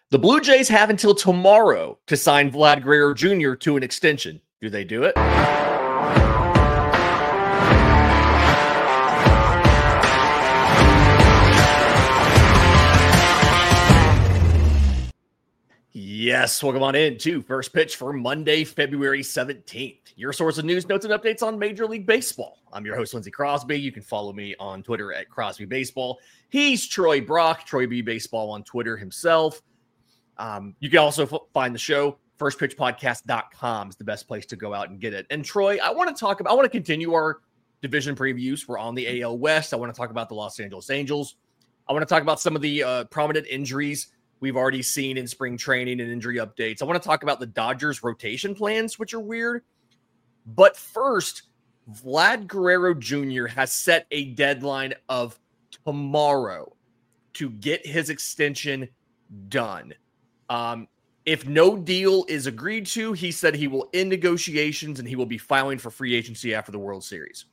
The Blue Jays have until tomorrow to sign Vlad Guerrero Jr. to an extension. Do they do it? Yes, welcome on in to First Pitch for Monday, February 17th. Your source of news, notes, and updates on Major League Baseball. I'm your host, Lindsey Crosby. You can follow me on Twitter at Crosby Baseball. He's Troy Brock, Troy B Baseball on Twitter himself. You can also find the show, firstpitchpodcast.com is the best place to go out and get it. And Troy, I want to continue our division previews. We're on the AL West. I want to talk about the Los Angeles Angels. I want to talk about some of the prominent injuries we've already seen in spring training and injury updates. I want to talk about the Dodgers rotation plans, which are weird. But first, Vlad Guerrero Jr. has set a deadline of tomorrow to get his extension done. If no deal is agreed to, he said he will end negotiations and he will be filing for free agency after the World Series.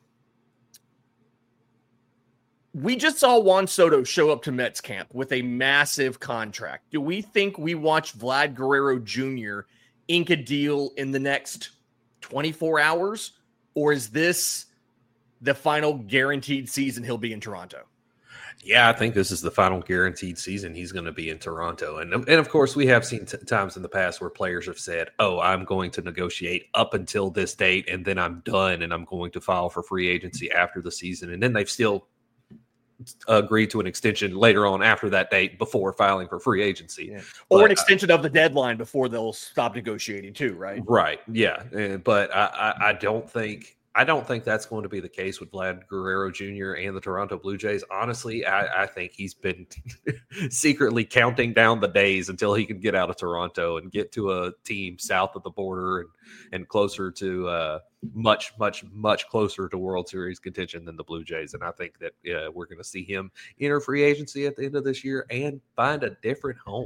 We just saw Juan Soto show up to Mets camp with a massive contract. Do we think we watch Vlad Guerrero Jr. ink a deal in the next 24 hours? Or is this the final guaranteed season he'll be in Toronto? Yeah, I think this is the final guaranteed season he's going to be in Toronto. And of course, we have seen times in the past where players have said, oh, I'm going to negotiate up until this date, and then I'm done, and I'm going to file for free agency after the season. And then they've still agreed to an extension later on after that date before filing for free agency. Yeah. Or an extension of the deadline before they'll stop negotiating too, right? Right, yeah. But I don't think that's going to be the case with Vlad Guerrero Jr. and the Toronto Blue Jays. Honestly, I think he's been secretly counting down the days until he can get out of Toronto and get to a team south of the border and closer to much closer to World Series contention than the Blue Jays. And I think that we're going to see him enter free agency at the end of this year and find a different home.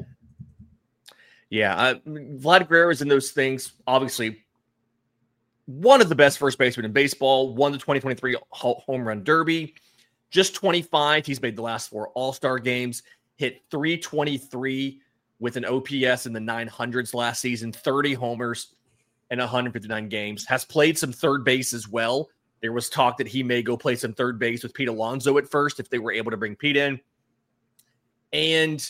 Yeah, Vlad Guerrero is in those things, obviously. One of the best first basemen in baseball, won the 2023 Home Run Derby, just 25. He's made the last 4 All-Star games, hit .323 with an OPS in the 900s last season, 30 homers in 159 games, has played some third base as well. There was talk that he may go play some third base with Pete Alonso at first if they were able to bring Pete in. And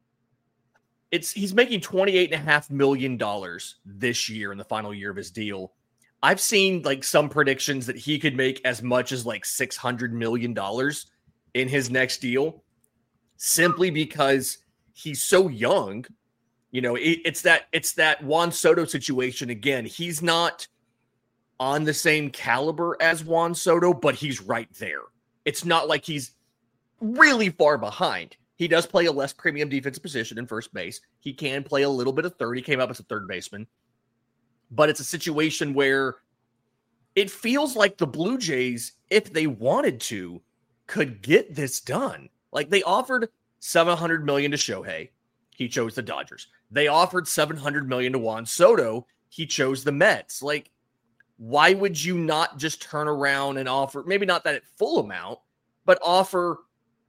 he's making $28.5 million this year in the final year of his deal. I've seen like some predictions that he could make as much as like $600 million in his next deal simply because he's so young. You know, it's that Juan Soto situation again. He's not on the same caliber as Juan Soto, but he's right there. It's not like he's really far behind. He does play a less premium defensive position in first base. He can play a little bit of third. He came up as a third baseman. But it's a situation where it feels like the Blue Jays, if they wanted to, could get this done. Like they offered $700 million to Shohei. He chose the Dodgers. They offered $700 million to Juan Soto. He chose the Mets. Like, why would you not just turn around and offer, maybe not that full amount, but offer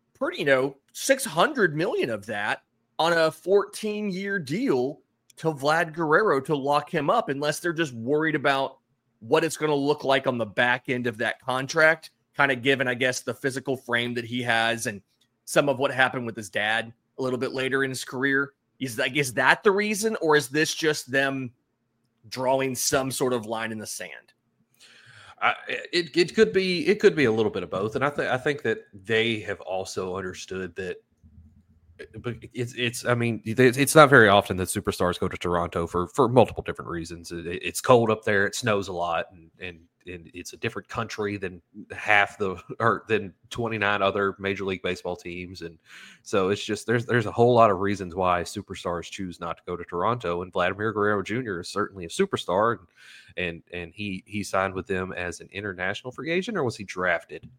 $600 million of that on a 14-year deal to Vlad Guerrero to lock him up, unless they're just worried about what it's going to look like on the back end of that contract, kind of given, I guess, the physical frame that he has and some of what happened with his dad a little bit later in his career. Is that the reason, or is this just them drawing some sort of line in the sand? It could be a little bit of both, and I think that they have also understood that. But it's not very often that superstars go to Toronto for multiple different reasons. It's cold up there, it snows a lot, and it's a different country than than 29 other Major League Baseball teams, and so it's just there's a whole lot of reasons why superstars choose not to go to Toronto. And Vladimir Guerrero Jr. is certainly a superstar, and he signed with them as an international free agent, or was he drafted?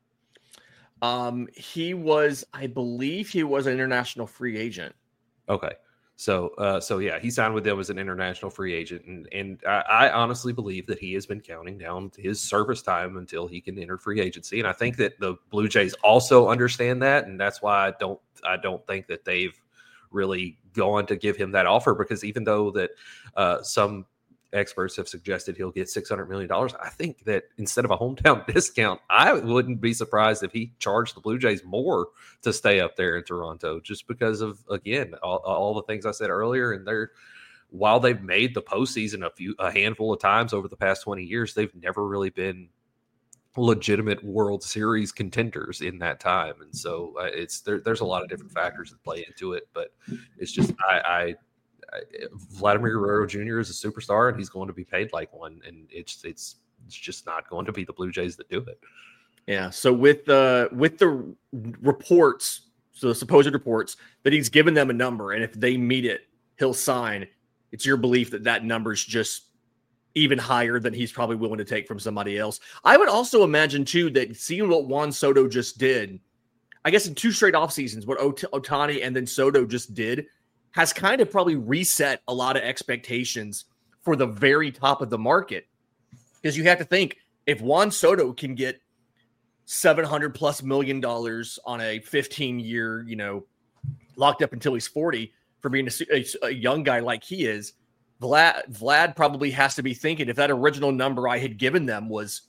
I believe he was an international free agent. Okay. So yeah, he signed with them as an international free agent. And I honestly believe that he has been counting down his service time until he can enter free agency. And I think that the Blue Jays also understand that. And that's why I don't think that they've really gone to give him that offer, because even though that some experts have suggested he'll get $600 million, I think that instead of a hometown discount, I wouldn't be surprised if he charged the Blue Jays more to stay up there in Toronto, just because of, again, all the things I said earlier. And while they've made the postseason a handful of times over the past 20 years, they've never really been legitimate World Series contenders in that time. And so there's a lot of different factors that play into it, but it's just, Vladimir Guerrero Jr. is a superstar, and he's going to be paid like one, and it's just not going to be the Blue Jays that do it. Yeah. So with the reports, so the supposed reports that he's given them a number, and if they meet it, he'll sign. It's your belief that that number's just even higher than he's probably willing to take from somebody else. I would also imagine too that seeing what Juan Soto just did, I guess in 2 straight off seasons, what Ohtani and then Soto just did has kind of probably reset a lot of expectations for the very top of the market. Because you have to think, if Juan Soto can get $700+ million on a 15-year, locked up until he's 40 for being a young guy like he is, Vlad probably has to be thinking, if that original number I had given them was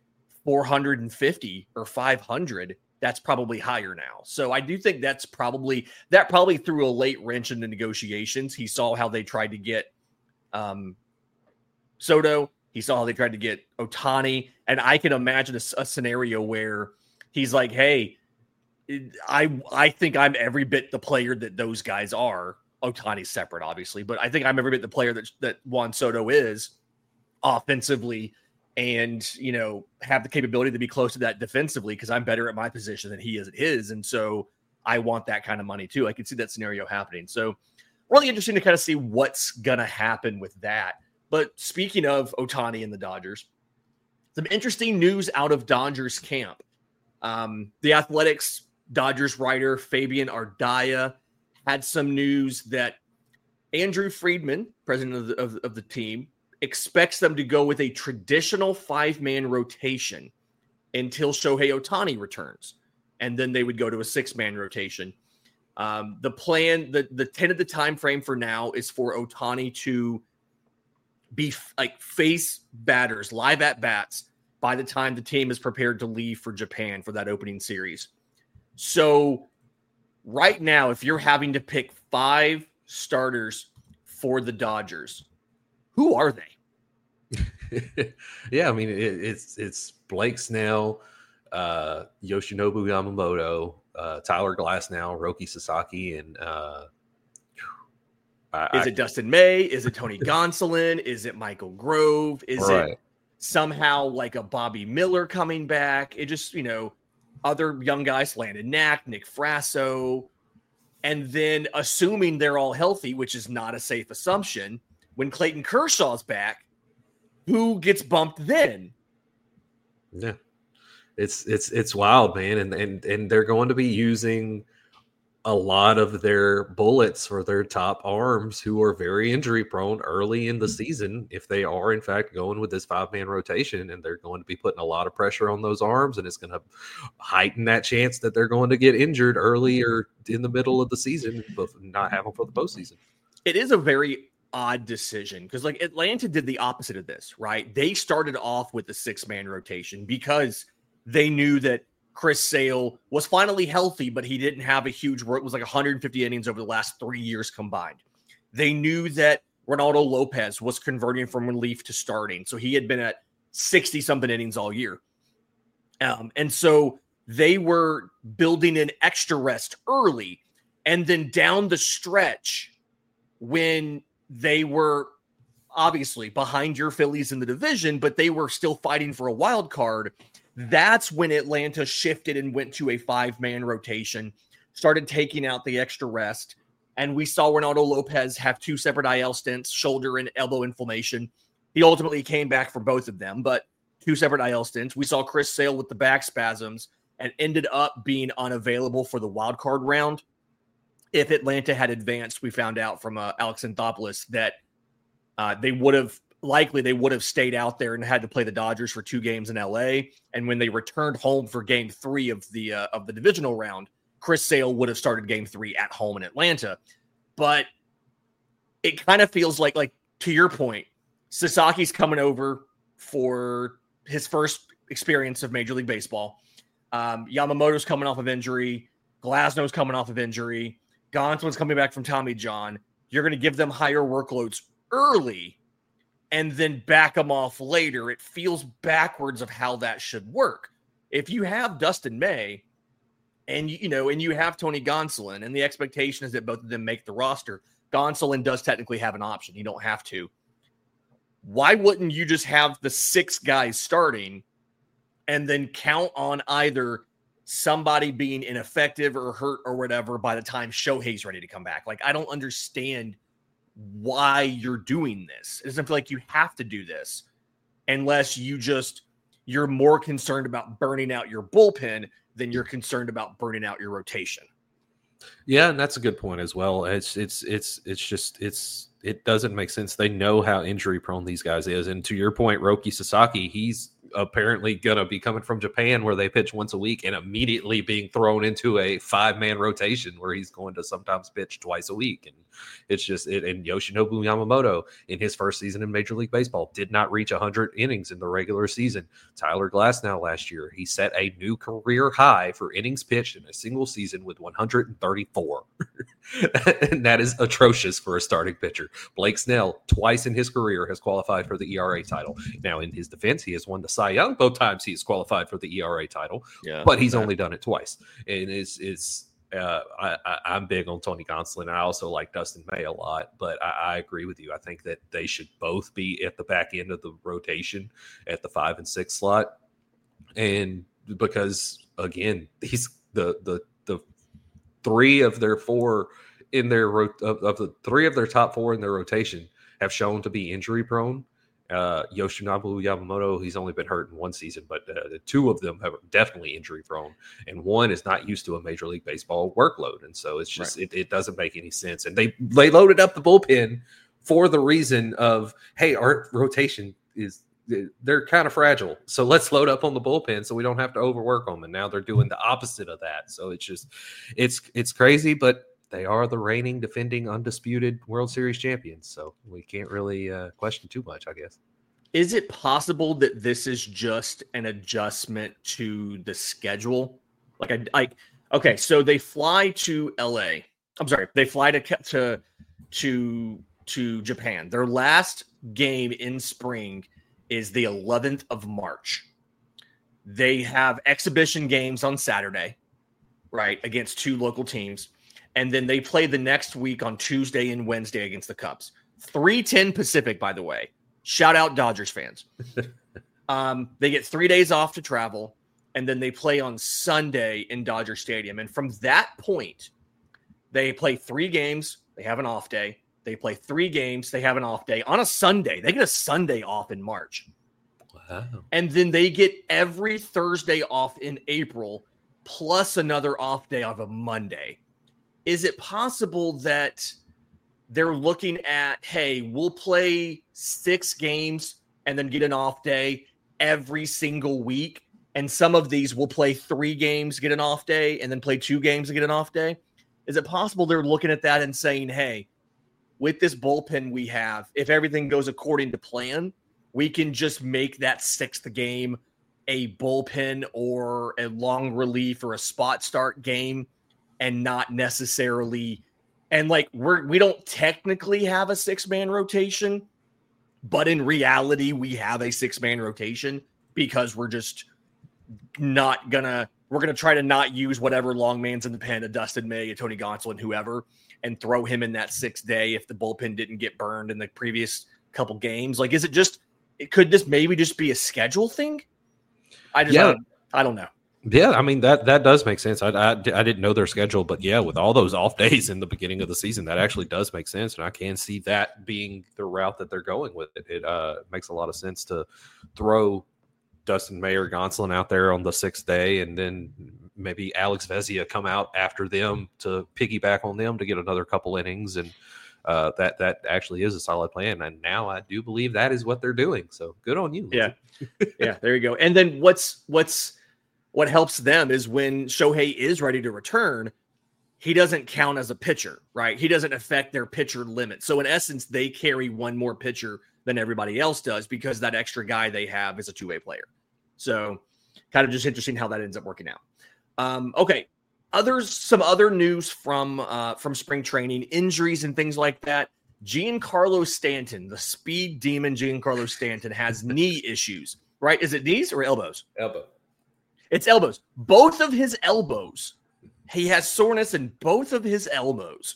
450 or 500, that's probably higher now. So I do think that probably threw a late wrench in the negotiations. He saw how they tried to get Soto. He saw how they tried to get Ohtani. And I can imagine a scenario where he's like, hey, I think I'm every bit the player that those guys are. Ohtani's separate, obviously, but I think I'm every bit the player that Juan Soto is offensively, and have the capability to be close to that defensively, because I'm better at my position than he is at his, and so I want that kind of money too. I can see that scenario happening. So really interesting to kind of see what's gonna happen with that. But speaking of Ohtani and the Dodgers, some interesting news out of Dodgers camp. The Athletics Dodgers writer Fabian Ardaya had some news that Andrew Friedman, president of the team, expects them to go with a traditional 5-man rotation until Shohei Ohtani returns. And then they would go to a 6-man rotation. The plan, the tentative time frame for now is for Ohtani to be face batters, live at bats, by the time the team is prepared to leave for Japan for that opening series. So right now, if you're having to pick 5 starters for the Dodgers, who are they? Yeah, I mean, it's Blake Snell, Yoshinobu Yamamoto, Tyler Glasnow, Roki Sasaki, and is it Dustin May? Is it Tony Gonsolin? Is it Michael Grove? Is it somehow like a Bobby Miller coming back? It just, other young guys, Landon Knack, Nick Frasso, and then assuming they're all healthy, which is not a safe assumption, when Clayton Kershaw's back, who gets bumped then? Yeah, it's wild, man, and they're going to be using a lot of their bullets for their top arms who are very injury prone early in the season, if they are in fact going with this 5-man rotation, and they're going to be putting a lot of pressure on those arms, and it's going to heighten that chance that they're going to get injured early or in the middle of the season, but not have them for the postseason. It is a very odd decision, because Atlanta did the opposite of this, right? They started off with the 6-man rotation because they knew that Chris Sale was finally healthy, but he didn't have a huge work. It was like 150 innings over the last 3 years combined. They knew that Ronaldo Lopez was converting from relief to starting. So he had been at 60-something innings all year. And so they were building in extra rest early. And then down the stretch, when they were obviously behind your Phillies in the division, but they were still fighting for a wild card, that's when Atlanta shifted and went to a 5-man rotation, started taking out the extra rest. And we saw Ronaldo Lopez have 2 separate IL stints, shoulder and elbow inflammation. He ultimately came back for both of them, but 2 separate IL stints. We saw Chris Sale with the back spasms and ended up being unavailable for the wild card round. If Atlanta had advanced, we found out from Alex Anthopoulos that they would have stayed out there and had to play the Dodgers for 2 games in LA. And when they returned home for game 3 of the divisional round, Chris Sale would have started game 3 at home in Atlanta. but it kind of feels like to your point, Sasaki's coming over for his first experience of Major League Baseball. Yamamoto's coming off of injury. Glasnow's coming off of injury. Gonsolin's coming back from Tommy John. You're going to give them higher workloads early and then back them off later. It feels backwards of how that should work. If you have Dustin May and you have Tony Gonsolin, and the expectation is that both of them make the roster, Gonsolin does technically have an option. You don't have to. Why wouldn't you just have the 6 guys starting and then count on either somebody being ineffective or hurt or whatever by the time Shohei's ready to come back? Like, I don't understand why you're doing this. It doesn't feel like you have to do this unless you're more concerned about burning out your bullpen than you're concerned about burning out your rotation. Yeah, and that's a good point as well. It doesn't make sense. They know how injury prone these guys is, and to your point, Roki Sasaki, he's apparently going to be coming from Japan where they pitch once a week and immediately being thrown into a 5-man rotation where he's going to sometimes pitch twice a week. And it's just it. And Yoshinobu Yamamoto in his first season in Major League Baseball did not reach 100 innings in the regular season. Tyler Glasnow last year, he set a new career high for innings pitched in a single season with 134. And that is atrocious for a starting pitcher. Blake Snell, twice in his career, has qualified for the ERA title. Now, in his defense, he has won the Cy Young both times he has qualified for the ERA title, but he's only done it twice. And I'm big on Tony Gonsolin. I also like Dustin May a lot, but I agree with you. I think that they should both be at the back end of the rotation at the 5 and 6 slot. And because again, these the 3 of their 4 in their of the 3 of their top 4 in their rotation have shown to be injury prone. Yoshinobu Yamamoto, he's only been hurt in 1 season, but the 2 of them have definitely injury prone, and 1 is not used to a Major League Baseball workload, and so it's just it doesn't make any sense. And they loaded up the bullpen for the reason of, hey, our rotation they're kind of fragile, so let's load up on the bullpen so we don't have to overwork them. And now they're doing the opposite of that, so it's just it's crazy, but they are the reigning, defending, undisputed World Series champions, so we can't really question too much, I guess. Is it possible that this is just an adjustment to the schedule? Okay, so they fly to LA. I'm sorry, they fly to Japan. Their last game in spring is the 11th of March. They have exhibition games on Saturday, right, against 2 local teams. And then they play the next week on Tuesday and Wednesday against the Cubs. 3:10 Pacific, by the way. Shout out Dodgers fans. They get 3 days off to travel, and then they play on Sunday in Dodger Stadium. And from that point, they play 3 games. They have an off day. They play 3 games. They have an off day. On a Sunday, they get a Sunday off in March. Wow. And then they get every Thursday off in April, plus another off day of a Monday. Is it possible that they're looking at, hey, we'll play 6 games and then get an off day every single week, and some of these will play 3 games, get an off day, and then play 2 games and get an off day? Is it possible they're looking at that and saying, hey, with this bullpen we have, if everything goes according to plan, we can just make that 6th game a bullpen or a long relief or a spot start game, and not necessarily, and we don't technically have a 6-man rotation, but in reality we have a 6-man rotation because we're just not gonna, we're gonna try to not use whatever long man's in the pen, a Dustin May, a Tony Gonsolin, whoever, and throw him in that 6th day if the bullpen didn't get burned in the previous couple games. Is it just, could this maybe just be a schedule thing? I don't know. Yeah, I mean, that does make sense. I didn't know their schedule, but yeah, with all those off days in the beginning of the season, that actually does make sense, and I can see that being the route that they're going with it. It makes a lot of sense to throw Dustin May or Gonsolin out there on the 6th day, and then maybe Alex Vezia come out after them to piggyback on them to get another couple innings, and that actually is a solid plan. And now I do believe that is what they're doing. So good on you. Yeah, yeah, there you go. And then what helps them is when Shohei is ready to return, he doesn't count as a pitcher, right? He doesn't affect their pitcher limit. So in essence, they carry one more pitcher than everybody else does because that extra guy they have is a two-way player. So kind of just interesting how that ends up working out. Okay. Some other news from spring training, injuries and things like that. Giancarlo Stanton, the speed demon Giancarlo Stanton, has knee issues, right? Is it knees or elbows? Elbow. It's elbows. Both of his elbows. He has soreness in both of his elbows.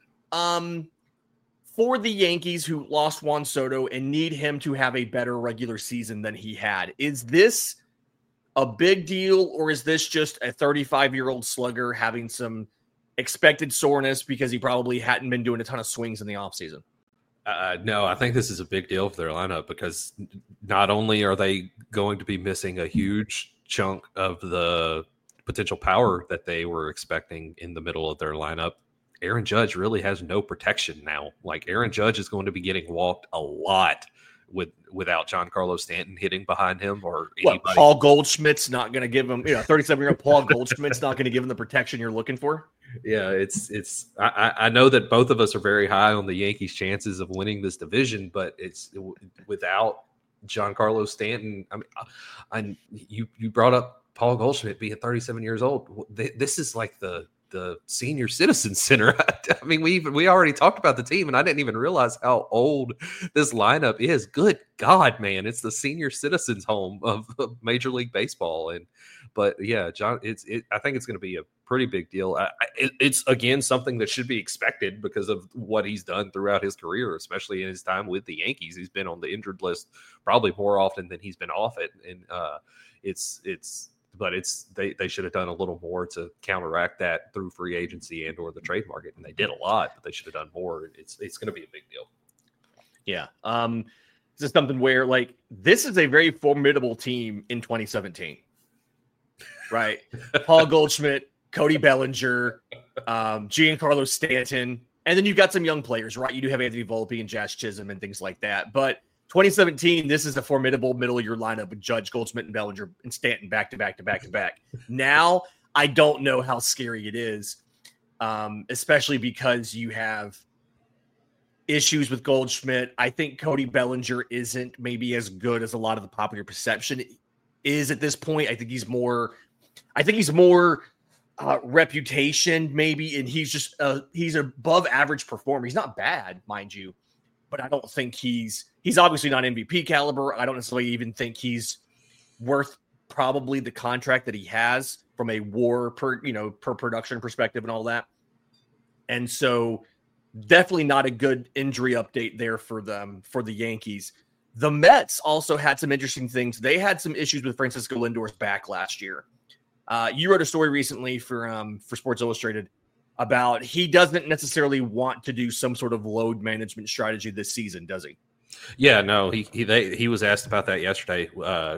For the Yankees, who lost Juan Soto and need him to have a better regular season than he had, is this a big deal, or is this just a 35-year-old slugger having some expected soreness because he probably hadn't been doing a ton of swings in the offseason? No, I think this is a big deal for their lineup because not only are they going to be missing a huge chunk of the potential power that they were expecting in the middle of their lineup, Aaron Judge really has no protection now. Like, Aaron Judge is going to be getting walked a lot without Giancarlo Stanton hitting behind him or anybody. What, Paul Goldschmidt's not going to give him, 37-year-old Paul Goldschmidt's not going to give him the protection you're looking for? Yeah, I know that both of us are very high on the Yankees' chances of winning this division, but it's without Giancarlo Stanton. I mean, you brought up Paul Goldschmidt being 37 years old. This is like the senior citizen center. I mean, we already talked about the team, and I didn't even realize how old this lineup is. Good God, man, it's the senior citizens home of Major League Baseball. But yeah, John, I think it's going to be a pretty big deal. It's again something that should be expected because of what he's done throughout his career, especially in his time with the Yankees. He's been on the injured list probably more often than he's been off it, and they should have done a little more to counteract that through free agency and or the trade market, and they did a lot, but they should have done more. It's going to be a big deal. Yeah. This is something where, like, this is a very formidable team in 2017, right? Paul Goldschmidt, Cody Bellinger, Giancarlo Stanton, and then you've got some young players, right? You do have Anthony Volpe and Josh Chisholm and things like that, but 2017, this is a formidable middle-of-your lineup with Judge, Goldschmidt, and Bellinger and Stanton back to back to back to back. Now, I don't know how scary it is, especially because you have issues with Goldschmidt. I think Cody Bellinger isn't maybe as good as a lot of the popular perception is at this point. I think he's more reputation maybe, and he's just he's an above average performer. He's not bad, mind you, but I don't think he's obviously not MVP caliber. I don't necessarily even think he's worth probably the contract that he has from a WAR per production perspective and all that. And so definitely not a good injury update there for the Yankees. The Mets also had some interesting things. They had some issues with Francisco Lindor's back last year. You wrote a story recently for Sports Illustrated about he doesn't necessarily want to do some sort of load management strategy this season, does he? Yeah, no, he was asked about that yesterday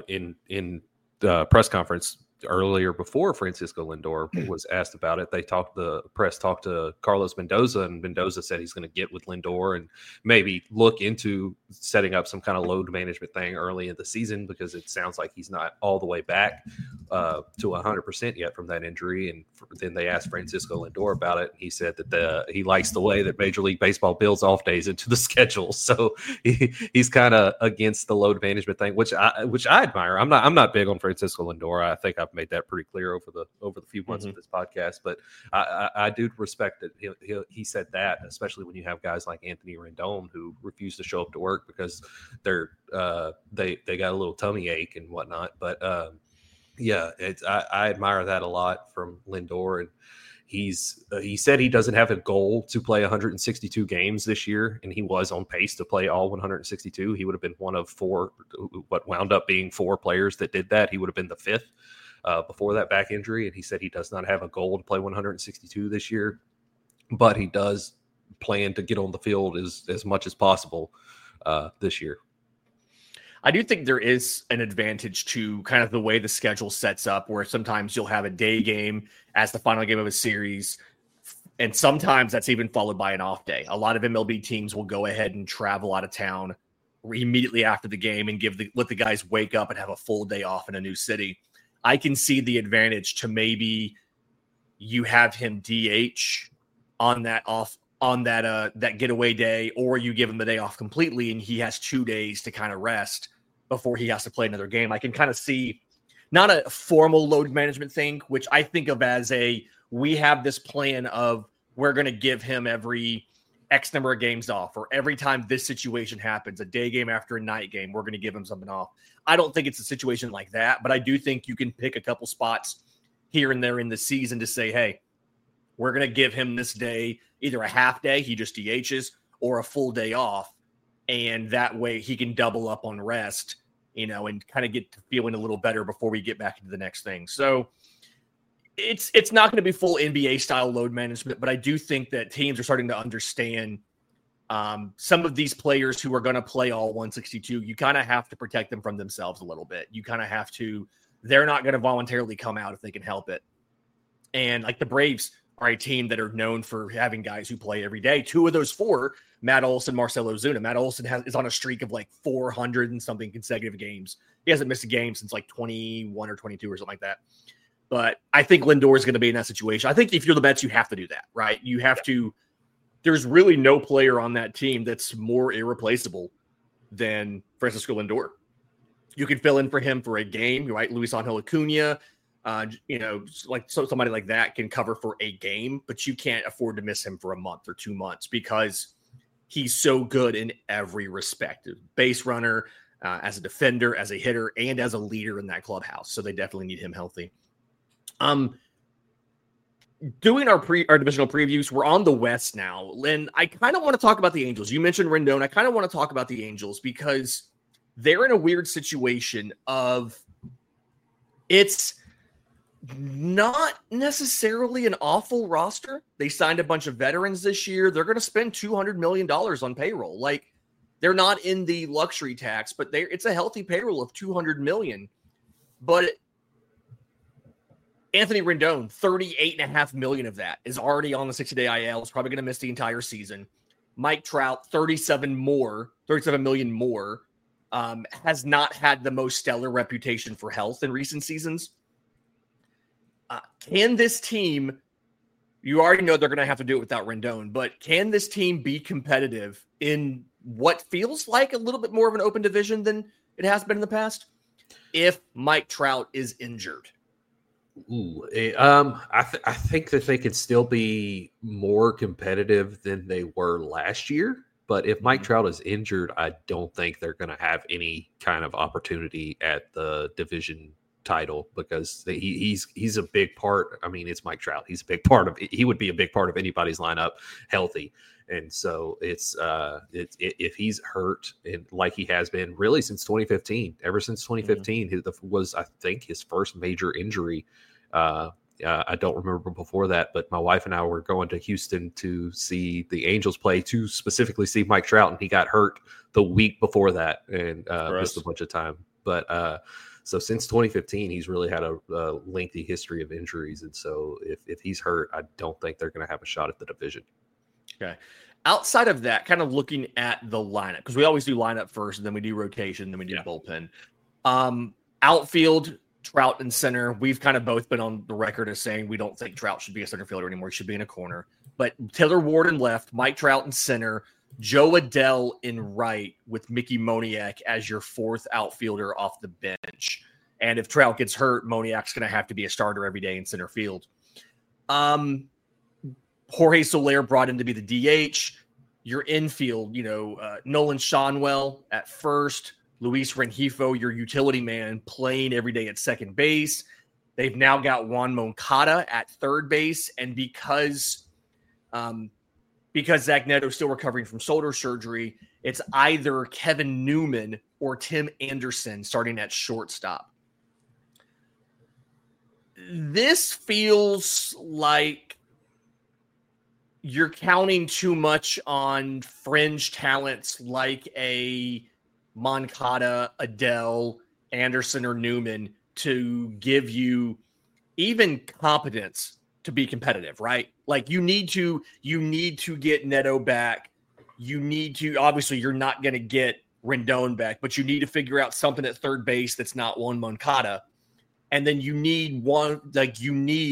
in the press conference earlier before Francisco Lindor was asked about it. The press talked to Carlos Mendoza, and Mendoza said he's going to get with Lindor and maybe look into setting up some kind of load management thing early in the season because it sounds like he's not all the way back to 100% yet from that injury. And then they asked Francisco Lindor about it, and he said that he likes the way that Major League Baseball builds off days into the schedule. So he's kind of against the load management thing, which I admire. I'm not big on Francisco Lindor. I think I've made that pretty clear over the few months of this podcast, but I do respect that he said that, especially when you have guys like Anthony Rendon who refuse to show up to work because they got a little tummy ache and whatnot. But yeah, I admire that a lot from Lindor, and he said he doesn't have a goal to play 162 games this year, and he was on pace to play all 162. He would have been one of what wound up being four players that did that. He would have been the fifth before that back injury, and he said he does not have a goal to play 162 this year, but he does plan to get on the field as much as possible this year. I do think there is an advantage to kind of the way the schedule sets up, where sometimes you'll have a day game as the final game of a series, and sometimes that's even followed by an off day. A lot of MLB teams will go ahead and travel out of town immediately after the game and let the guys wake up and have a full day off in a new city. I can see the advantage to maybe you have him DH on that getaway day, or you give him the day off completely and he has 2 days to kind of rest before he has to play another game. I can kind of see not a formal load management thing, which I think of as we have this plan of we're going to give him every X number of games off, or every time this situation happens, a day game after a night game, we're going to give him something off. I don't think it's a situation like that, but I do think you can pick a couple spots here and there in the season to say, hey, we're going to give him this day, either a half day, he just DHs, or a full day off. And that way he can double up on rest, and kind of get to feeling a little better before we get back into the next thing. So it's not going to be full NBA style load management, but I do think that teams are starting to understand some of these players who are going to play all 162. You kind of have to protect them from themselves a little bit. You kind of have to, they're not going to voluntarily come out if they can help it. And like the Braves are a team that are known for having guys who play every day. 2 of those 4, Matt Olson, Marcell Ozuna. Matt Olson is on a streak of like 400 and something consecutive games. He hasn't missed a game since like 21 or 22 or something like that. But I think Lindor is going to be in that situation. I think if you're the Mets, you have to do that, right? You have to. There's really no player on that team that's more irreplaceable than Francisco Lindor. You can fill in for him for a game, right? Luis Angel Acuna, somebody like that can cover for a game, but you can't afford to miss him for a month or 2 months because he's so good in every respect. Base runner, as a defender, as a hitter, and as a leader in that clubhouse. So they definitely need him healthy. Doing our divisional previews, we're on the West now. Lynn, I kind of want to talk about the Angels. You mentioned Rendon. I kind of want to talk about the Angels because they're in a weird situation of it's not necessarily an awful roster. They signed a bunch of veterans this year. They're going to spend $200 million on payroll. Like, they're not in the luxury tax, but it's a healthy payroll of $200 million. But Anthony Rendon, $38.5 million of that is already on the 60-day IL. Is probably going to miss the entire season. Mike Trout, $37 million more, has not had the most stellar reputation for health in recent seasons. Can this team, you already know they're going to have to do it without Rendon, but can this team be competitive in what feels like a little bit more of an open division than it has been in the past if Mike Trout is injured? I think that they could still be more competitive than they were last year. But if Mike Trout is injured, I don't think they're going to have any kind of opportunity at the division title because he's a big part. I mean, it's Mike Trout. He's a big part of. He would be a big part of anybody's lineup healthy. And so it's if he's hurt, and like he has been really since 2015, ever since 2015, was I think his first major injury. I don't remember before that, but my wife and I were going to Houston to see the Angels play, to specifically see Mike Trout, and he got hurt the week before that and missed a bunch of time. But so since 2015, he's really had a lengthy history of injuries, and so if he's hurt, I don't think they're going to have a shot at the division. Okay. Outside of that, kind of looking at the lineup, because we always do lineup first, and then we do rotation, then we do bullpen. Outfield, Trout in center. We've kind of both been on the record as saying we don't think Trout should be a center fielder anymore. He should be in a corner. But Taylor Ward in left, Mike Trout in center, Joe Adell in right with Mickey Moniak as your fourth outfielder off the bench. And if Trout gets hurt, Moniak's going to have to be a starter every day in center field. Jorge Soler brought in to be the DH. Your infield, Nolan Schanuel at first, Luis Rengifo, your utility man, playing every day at second base. They've now got Juan Moncada at third base, and because Zach Neto is still recovering from shoulder surgery, it's either Kevin Newman or Tim Anderson starting at shortstop. This feels like you're counting too much on fringe talents like a Moncada, Adell, Anderson, or Newman to give you even competence to be competitive, right? Like you need to get Neto back. You need to, obviously you're not going to get Rendon back, but you need to figure out something at third base that's not Juan Moncada. And then you need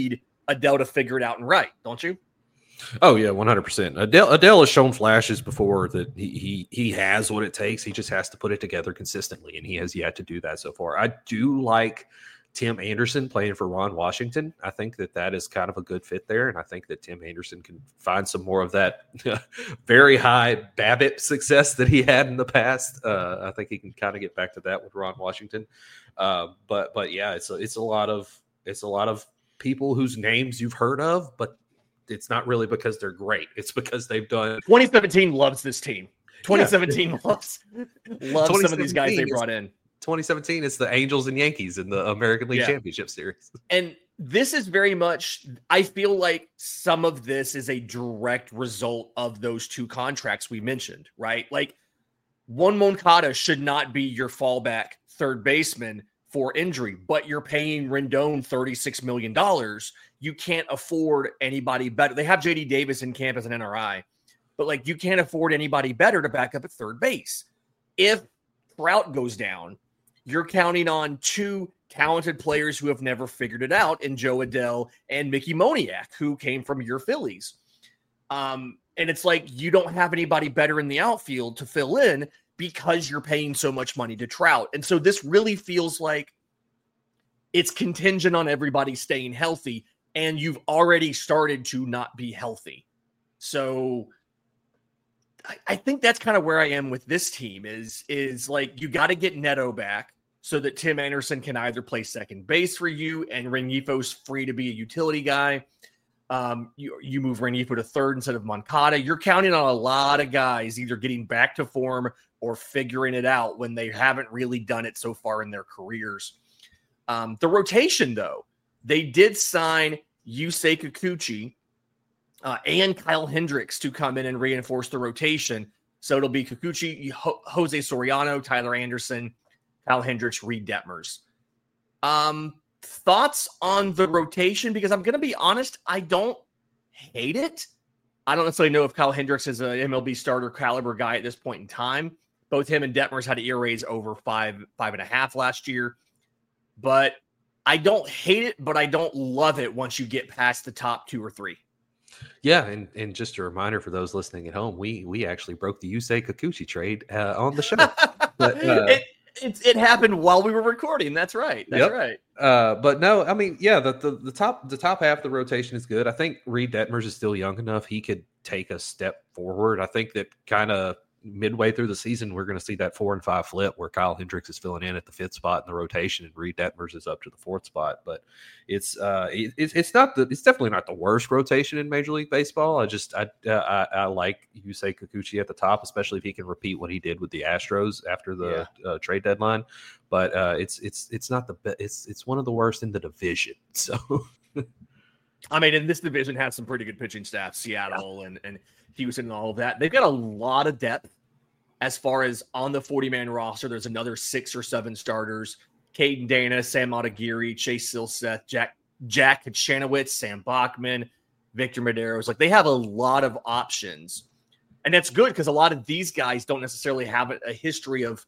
Adele to figure it out and right, don't you? Oh yeah, 100%. Adele has shown flashes before that he has what it takes. He just has to put it together consistently, and he has yet to do that so far. I do like Tim Anderson playing for Ron Washington. I think that is kind of a good fit there, and I think that Tim Anderson can find some more of that very high BABIP success that he had in the past. I think he can kind of get back to that with Ron Washington. But yeah, it's a lot of people whose names you've heard of, but it's not really because they're great. It's because they've done. 2017 loves this team. 2017 loves some of these guys they brought in. 2017, it's the Angels and Yankees in the American League Championship Series. And this is very much, I feel like some of this is a direct result of those two contracts we mentioned, right? Like Juan Moncada should not be your fallback third baseman for injury, but you're paying Rendon $36 million. You can't afford anybody better. They have JD Davis in camp as an NRI, but like you can't afford anybody better to back up at third base. If Trout goes down, you're counting on two talented players who have never figured it out in Joe Adele and Mickey Moniak, who came from your Phillies. And it's like you don't have anybody better in the outfield to fill in because you're paying so much money to Trout. And so this really feels like it's contingent on everybody staying healthy, and you've already started to not be healthy. So I think that's kind of where I am with this team is like you got to get Neto back so that Tim Anderson can either play second base for you and Rengifo's free to be a utility guy. You move Rengifo to third instead of Moncada. You're counting on a lot of guys either getting back to form or figuring it out when they haven't really done it so far in their careers. The rotation, though, they did sign Yusei Kikuchi and Kyle Hendricks to come in and reinforce the rotation. So it'll be Kikuchi, Jose Soriano, Tyler Anderson, Kyle Hendricks, Reed Detmers. Thoughts on the rotation? Because I'm going to be honest, I don't hate it. I don't necessarily know if Kyle Hendricks is an MLB starter caliber guy at this point in time. Both him and Detmers had ERAs over 5.5 last year. But I don't hate it, but I don't love it once you get past the top 2 or 3. Yeah, and just a reminder for those listening at home, we actually broke the Yusei Kikuchi trade on the show. But, it happened while we were recording. That's right. That's right. But no, I mean, yeah, the top half of the rotation is good. I think Reed Detmers is still young enough; he could take a step forward. I think that kind of midway through the season, we're going to see that 4 and 5 flip where Kyle Hendricks is filling in at the 5th spot in the rotation and Reed Detmers is up to the 4th spot. But it's definitely not the worst rotation in Major League Baseball. I like Yusei Kikuchi at the top, especially if he can repeat what he did with the Astros after the trade deadline. But it's not the best. It's one of the worst in the division. So, I mean, and this division has some pretty good pitching staff, Seattle and Houston and all of that. They've got a lot of depth as far as on the 40-man roster. There's another 6 or 7 starters: Caden Dana, Sam Odaguirre, Chase Silseth, Jack Kachanowicz, Sam Bachman, Victor Medeiros. Like, they have a lot of options. And that's good because a lot of these guys don't necessarily have a history of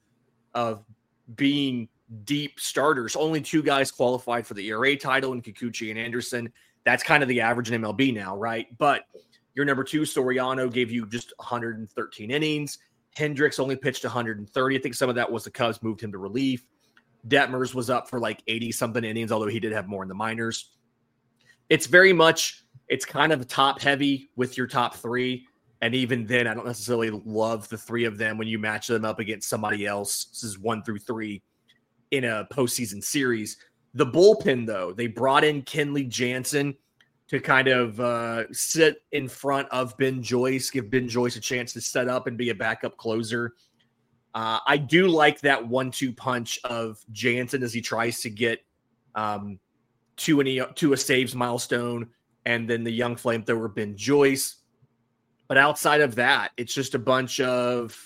being deep starters. Only 2 guys qualified for the ERA title in Kikuchi and Anderson. That's kind of the average in MLB now, right? But your number 2, Soriano, gave you just 113 innings. Hendricks only pitched 130. I think some of that was the Cubs moved him to relief. Detmers was up for like 80-something innings, although he did have more in the minors. It's kind of top heavy with your top 3. And even then, I don't necessarily love the 3 of them when you match them up against somebody else. This is 1 through 3 in a postseason series. The bullpen, though, they brought in Kenley Jansen to kind of sit in front of Ben Joyce, give Ben Joyce a chance to set up and be a backup closer. I do like that 1-2 punch of Jansen as he tries to get to a saves milestone, and then the young flamethrower Ben Joyce. But outside of that, it's just a bunch of,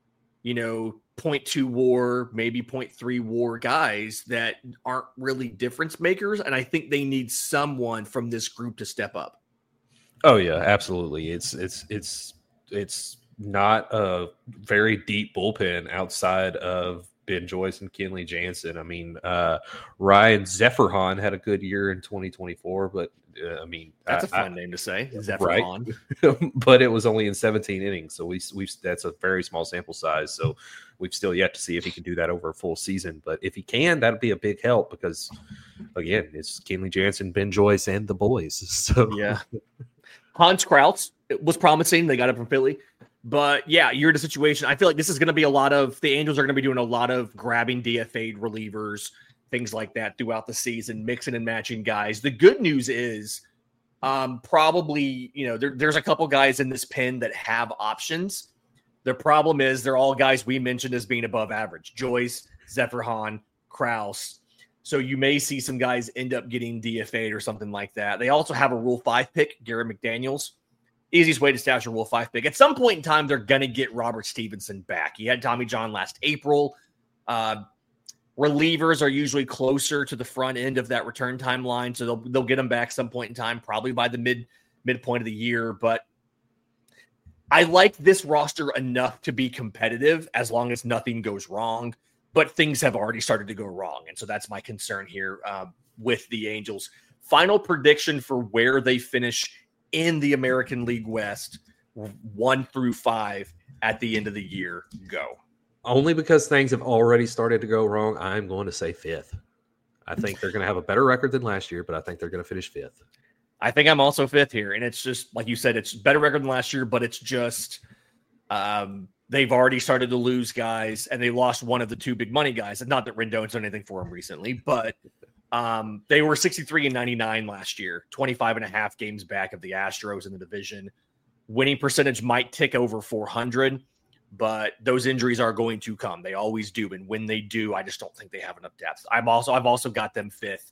0.2 WAR, maybe 0.3 WAR guys that aren't really difference makers. And I think they need someone from this group to step up. Oh yeah, absolutely. It's not a very deep bullpen outside of Ben Joyce and Kenley Jansen. I mean, Ryan Zephyrhan had a good year in 2024, but I mean, that's a fun name to say, Zephyrhan. Right? But it was only in 17 innings, so we that's a very small sample size. So we've still yet to see if he can do that over a full season. But if he can, that'd be a big help because, again, it's Kenley Jansen, Ben Joyce, and the boys. So yeah, Hans Krautz was promising. They got him from Philly. But yeah, you're in a situation. I feel like this is going to be the Angels are going to be doing a lot of grabbing DFA'd relievers, things like that throughout the season, mixing and matching guys. The good news is probably, there's a couple guys in this pen that have options. The problem is they're all guys we mentioned as being above average. Joyce, Zephyrhan, Kraus. So you may see some guys end up getting DFA'd or something like that. They also have a Rule 5 pick, Garrett McDaniels. Easiest way to stash a Rule 5 pick. At some point in time, they're going to get Robert Stevenson back. He had Tommy John last April. Relievers are usually closer to the front end of that return timeline, so they'll get him back some point in time, probably by the midpoint of the year. But I like this roster enough to be competitive as long as nothing goes wrong. But things have already started to go wrong, and so that's my concern here with the Angels. Final prediction for where they finish in the American League West, 1 through 5 at the end of the year. Go. Only because things have already started to go wrong, I'm going to say 5th. I think they're going to have a better record than last year, but I think they're going to finish 5th. I think I'm also 5th here, and it's just, like you said, it's better record than last year, but it's just they've already started to lose guys, and they lost one of the 2 big money guys. Not that Rendon's done anything for them recently, but they were 63 and 99 last year, 25 and a half games back of the Astros in the division. Winning percentage might tick over 400, but those injuries are going to come. They always do. And when they do, I just don't think they have enough depth. I've also got them 5th.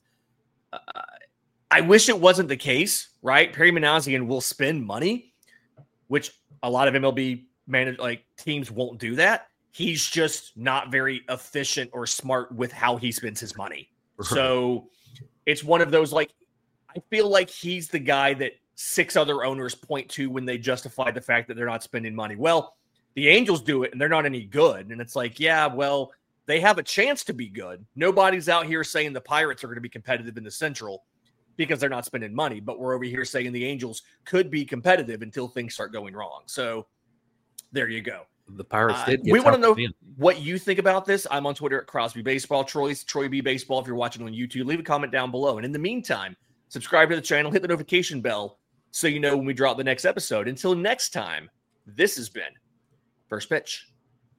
I wish it wasn't the case, right? Perry Minasian will spend money, which a lot of MLB teams won't do that. He's just not very efficient or smart with how he spends his money. So it's one of those, I feel like he's the guy that 6 other owners point to when they justify the fact that they're not spending money. Well, the Angels do it and they're not any good. And it's like, yeah, well, they have a chance to be good. Nobody's out here saying the Pirates are going to be competitive in the Central because they're not spending money. But we're over here saying the Angels could be competitive until things start going wrong. So there you go. The Pirates did. We want to know what you think about this. I'm on Twitter at Crosby Baseball. Troy B Baseball. If you're watching on YouTube, leave a comment down below. And in the meantime, subscribe to the channel, hit the notification bell so you know when we drop the next episode. Until next time, this has been First Pitch.